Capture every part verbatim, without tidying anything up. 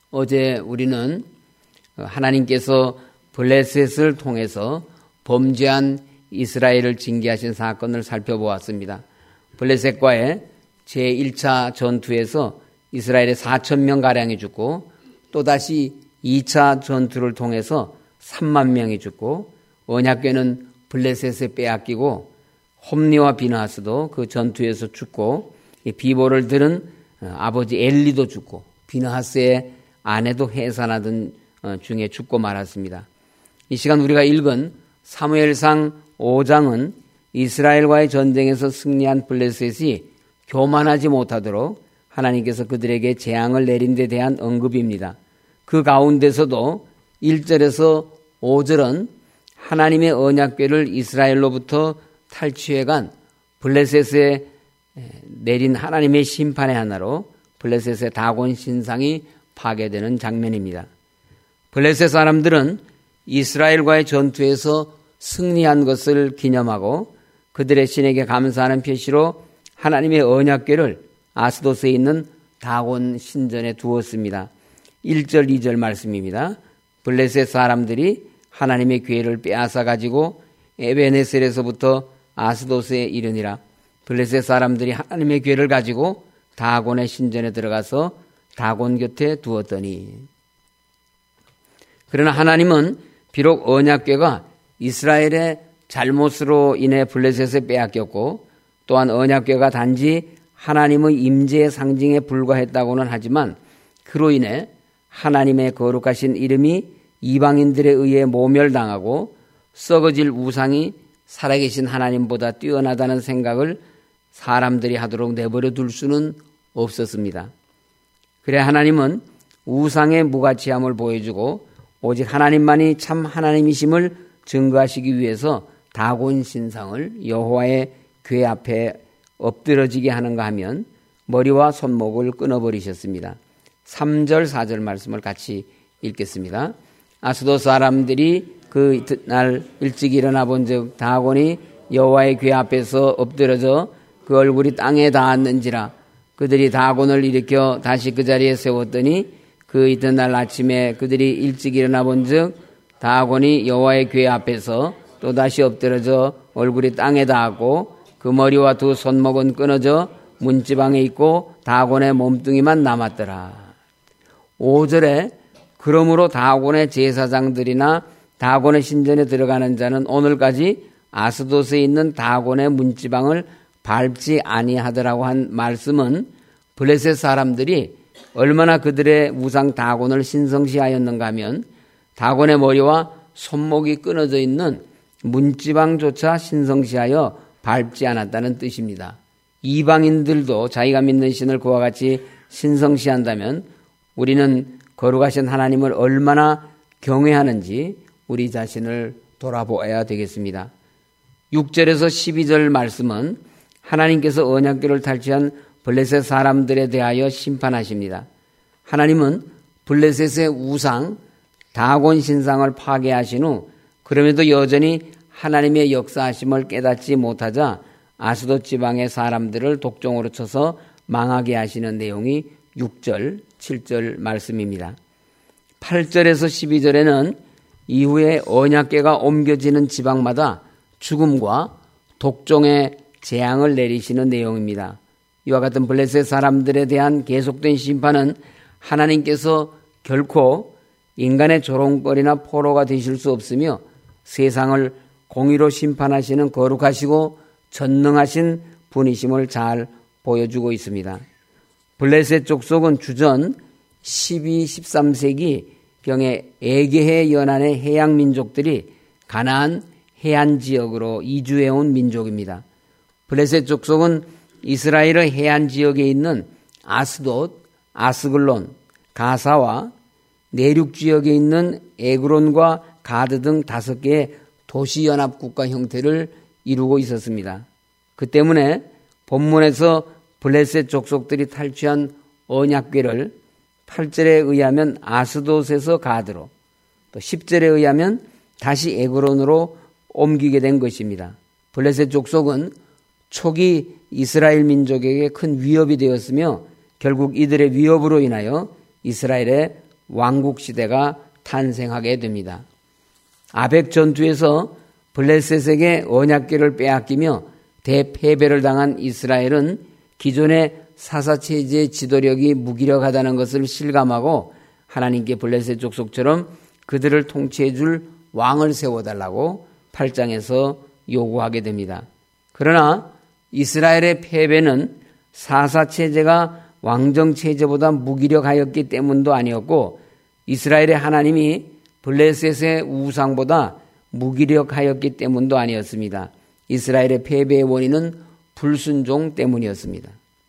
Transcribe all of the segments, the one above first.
어제 우리는 하나님께서 블레셋을 통해서 범죄한 이스라엘을 징계하신 사건을 살펴보았습니다. 블레셋과의 제일 차 전투에서 이스라엘의 사천 명가량이 죽고 또다시 이 차 전투를 통해서 삼만 명이 죽고 언약궤는 블레셋에 빼앗기고 홈리와 비느하스도 그 전투에서 죽고 비보를 들은 아버지 엘리도 죽고 비느하스의 아내도 해산하던 중에 죽고 말았습니다. 이 시간 우리가 읽은 사무엘상 오 장은 이스라엘과의 전쟁에서 승리한 블레셋이 교만하지 못하도록 하나님께서 그들에게 재앙을 내린 데 대한 언급입니다. 그 가운데서도 일 절에서 오 절은 하나님의 언약궤를 이스라엘로부터 탈취해간 블레셋에 내린 하나님의 심판의 하나로 블레셋의 다곤 신상이 파괴되는 장면입니다. 블레셋 사람들은 이스라엘과의 전투에서 승리한 것을 기념하고 그들의 신에게 감사하는 표시로 하나님의 언약궤를 아스돗에 있는 다곤 신전에 두었습니다. 일 절 이 절 말씀입니다. 블레셋 사람들이 하나님의 궤를 빼앗아 가지고 에베네셀에서부터 아스돗에 이르니라. 블레셋 사람들이 하나님의 궤를 가지고 다곤의 신전에 들어가서 다곤 곁에 두었더니, 그러나 하나님은 비록 언약궤가 이스라엘의 잘못으로 인해 블레셋에 빼앗겼고 또한 언약궤가 단지 하나님의 임재의 상징에 불과했다고는 하지만 그로 인해 하나님의 거룩하신 이름이 이방인들에 의해 모멸당하고 썩어질 우상이 살아계신 하나님보다 뛰어나다는 생각을 사람들이 하도록 내버려 둘 수는 없었습니다. 그래 하나님은 우상의 무가치함을 보여주고 오직 하나님만이 참 하나님이심을 증거하시기 위해서 다곤 신상을 여호와의 궤 앞에 엎드러지게 하는가 하면 머리와 손목을 끊어버리셨습니다. 삼 절 사 절 말씀을 같이 읽겠습니다. 아스돗 사람들이 그 이튿날 일찍 일어나 본즉 다곤이 여호와의 궤 앞에서 엎드러져 그 얼굴이 땅에 닿았는지라. 그들이 다곤을 일으켜 다시 그 자리에 세웠더니 그 이튿날 아침에 그들이 일찍 일어나 본즉 다곤이 여호와의 궤 앞에서 또다시 엎드러져 얼굴이 땅에 닿았고 그 머리와 두 손목은 끊어져 문지방에 있고 다곤의 몸뚱이만 남았더라. 오 절에 그러므로 다곤의 제사장들이나 다곤의 신전에 들어가는 자는 오늘까지 아스돗에 있는 다곤의 문지방을 밟지 아니하더라고 한 말씀은 블레셋 사람들이 얼마나 그들의 우상 다곤을 신성시하였는가 하면 다곤의 머리와 손목이 끊어져 있는 문지방조차 신성시하여 밟지 않았다는 뜻입니다. 이방인들도 자기가 믿는 신을 그와 같이 신성시한다면 우리는 거룩하신 하나님을 얼마나 경외하는지 우리 자신을 돌아보아야 되겠습니다. 육 절에서 십이 절 말씀은 하나님께서 언약궤를 탈취한 블레셋 사람들에 대하여 심판하십니다. 하나님은 블레셋의 우상 다곤 신상을 파괴하신 후 그럼에도 여전히 하나님의 역사하심을 깨닫지 못하자 아스돗 지방의 사람들을 독종으로 쳐서 망하게 하시는 내용이 육 절, 칠 절 말씀입니다. 팔 절에서 십이 절에는 이후에 언약궤가 옮겨지는 지방마다 죽음과 독종의 재앙을 내리시는 내용입니다. 이와 같은 블레셋 사람들에 대한 계속된 심판은 하나님께서 결코 인간의 조롱거리나 포로가 되실 수 없으며 세상을 공의로 심판하시는 거룩하시고 전능하신 분이심을 잘 보여주고 있습니다. 블레셋 족속은 주전 십이, 십삼 세기 경에 에게해 연안의 해양 민족들이 가나안 해안 지역으로 이주해온 민족입니다. 블레셋 족속은 이스라엘의 해안 지역에 있는 아스돗, 아스글론, 가사와 내륙 지역에 있는 에그론과 가드 등 다섯 개의 도시연합국가 형태를 이루고 있었습니다. 그 때문에 본문에서 블레셋 족속들이 탈취한 언약궤를 팔 절에 의하면 아스돗에서 가드로, 또 십 절에 의하면 다시 에그론으로 옮기게 된 것입니다. 블레셋 족속은 초기 이스라엘 민족에게 큰 위협이 되었으며 결국 이들의 위협으로 인하여 이스라엘의 왕국 시대가 탄생하게 됩니다. 아벡 전투에서 블레셋에게 언약궤를 빼앗기며 대패배를 당한 이스라엘은 기존의 사사체제의 지도력이 무기력하다는 것을 실감하고 하나님께 블레셋 족속처럼 그들을 통치해 줄 왕을 세워달라고 팔 장에서 요구하게 됩니다. 그러나 이스라엘의 패배는 사사체제가 왕정체제보다 무기력하였기 때문도 아니었고 이스라엘의 하나님이 블레셋의 우상보다 무기력하였기 때문도 아니었습니다. 이스라엘의 패배의 원인은 불순종 때문이었습니다.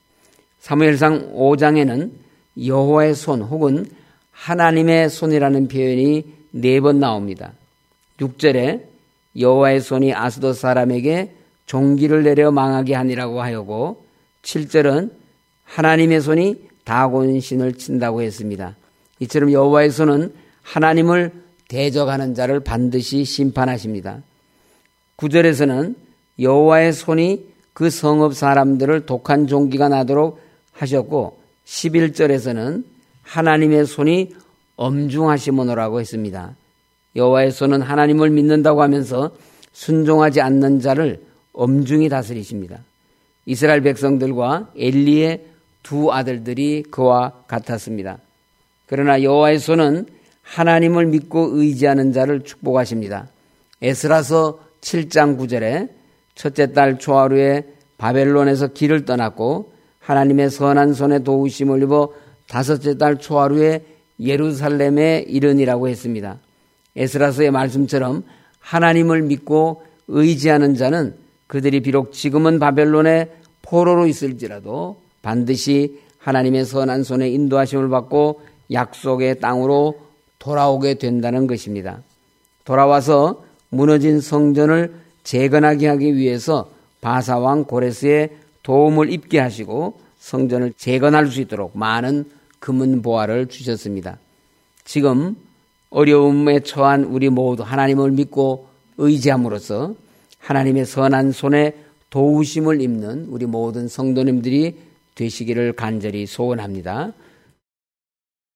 사무엘상 오 장에는 여호와의 손 혹은 하나님의 손이라는 표현이 네 번 나옵니다. 육 절에 여호와의 손이 아스돗 사람에게 종기를 내려 망하게 하니라고 하였고 칠 절은 하나님의 손이 다곤 신을 친다고 했습니다. 이처럼 여호와의 손은 하나님을 대적하는 자를 반드시 심판하십니다. 구 절에서는 여호와의 손이 그 성읍 사람들을 독한 종기가 나도록 하셨고 십일 절에서는 하나님의 손이 엄중하시모노라고 했습니다. 여호와의 손은 하나님을 믿는다고 하면서 순종하지 않는 자를 엄중히 다스리십니다. 이스라엘 백성들과 엘리의 두 아들들이 그와 같았습니다. 그러나 여호와의 손은 하나님을 믿고 의지하는 자를 축복하십니다. 에스라서 칠 장 구 절에 첫째 딸 초하루에 바벨론에서 길을 떠났고 하나님의 선한 손에 도우심을 입어 다섯째 달 초하루에 예루살렘에 이르니라고 했습니다. 에스라서의 말씀처럼 하나님을 믿고 의지하는 자는 그들이 비록 지금은 바벨론의 포로로 있을지라도 반드시 하나님의 선한 손에 인도하심을 받고 약속의 땅으로 돌아오게 된다는 것입니다. 돌아와서 무너진 성전을 재건하게 하기 위해서 바사왕 고레스의 도움을 입게 하시고 성전을 재건할 수 있도록 많은 금은 보화를 주셨습니다. 지금 어려움에 처한 우리 모두 하나님을 믿고 의지함으로써 하나님의 선한 손에 도우심을 입는 우리 모든 성도님들이 되시기를 간절히 소원합니다.